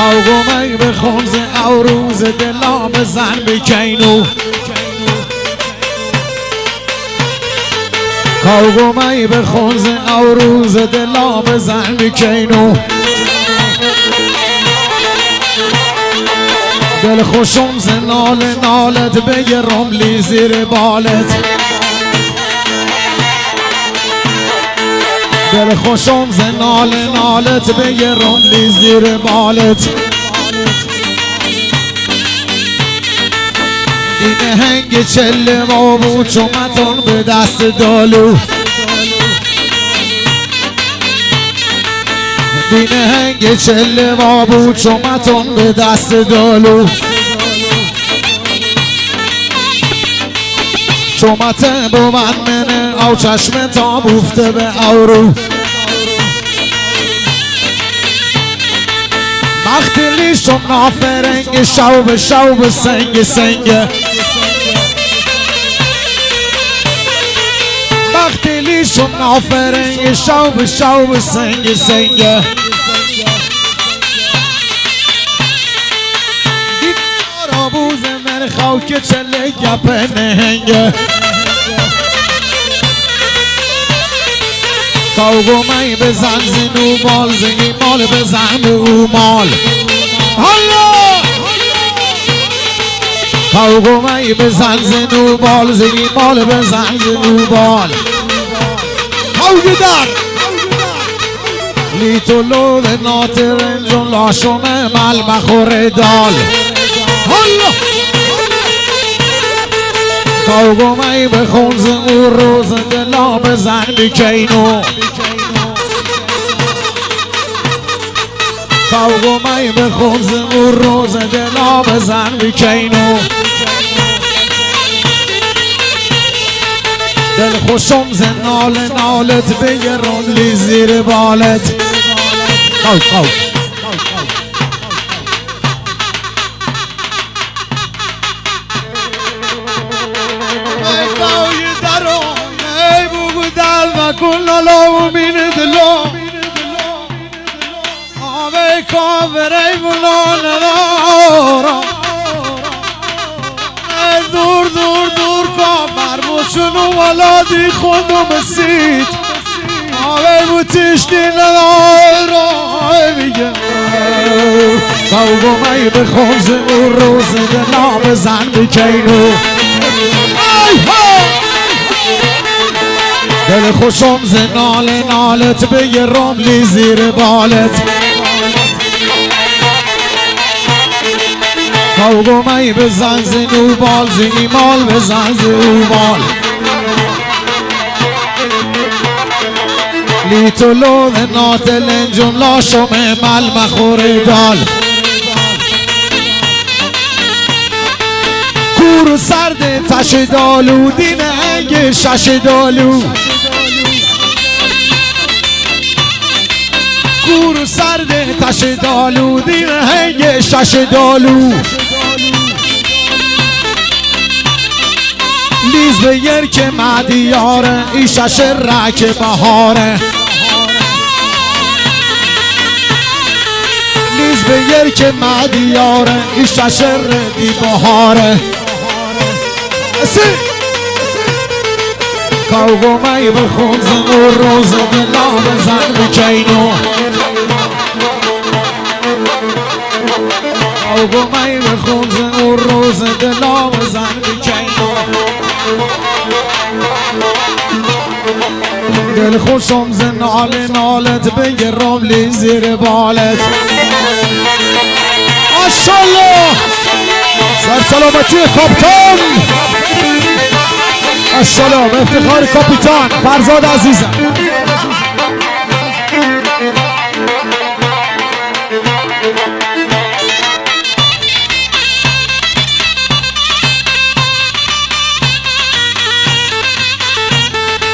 کاغومی به خونز او روز دلا بزن بکینو کاغومی به خونز او روز دلا بزن بکینو دل خوشم ز نالت بگرم لی زیر بالت دل خوشم ز نالت بگرم لی زیر بالت این هنگ چله ما بود چومتون به دست دالو این هنگ چله ما بود چومتون به دست دالو چومته بو من منه او چشم تا بوفته به اورو مختلی شم نافرنگ شوب سنگ مختلی شم نافرنگ شوب سنگ دیدارا بوز من خاک چله گپ نهنگ کاغومی بزن زنو بال زنگی مال بزن به او مال حالا کاغومی بزن زنو بال زنگی مال بزن زنو بال هاوگی در لیتو لود ناترنجون لاشومه مل بخور دال حالا کاغومی به خونز او روز دلا بزن بکینو کاغومی به خونز او روز دلا بزن بکینو دل خوشم ز نالت بگرم لی زیر بالت خاو كنا لو من دلو آبی کافری بلان دارا دور کافر بوشنو ولادی خوندو مسید آبی بوتیشتی ندارا میگه کاغومی به خونز او روز دلا بزن بکینو دل خوشم ز نالت بگرم لی زیر بالت کاغومی بزن زنو بال زنی مال بزن زنو بال لی تلو نات لنجون لاشم مل مخور دال کور سرد تش دالو دین هنگ شش دالو کور سرد تش دالو دین هنگ شش دالو لیز بگر که مدیاره ای شش رک بهاره لیز بگر که مدیاره ای شش ردی بهاره کاغومی به خونز او روز دلا بزن بکینو کاغومی به خونز او روز دلا بزن بکینو دل خوشم ز نالت بگرم لی زیر بالت ماشالله سر سلامتی کاپیتان السلام افتخار کاپیتان فرزاد عزیزم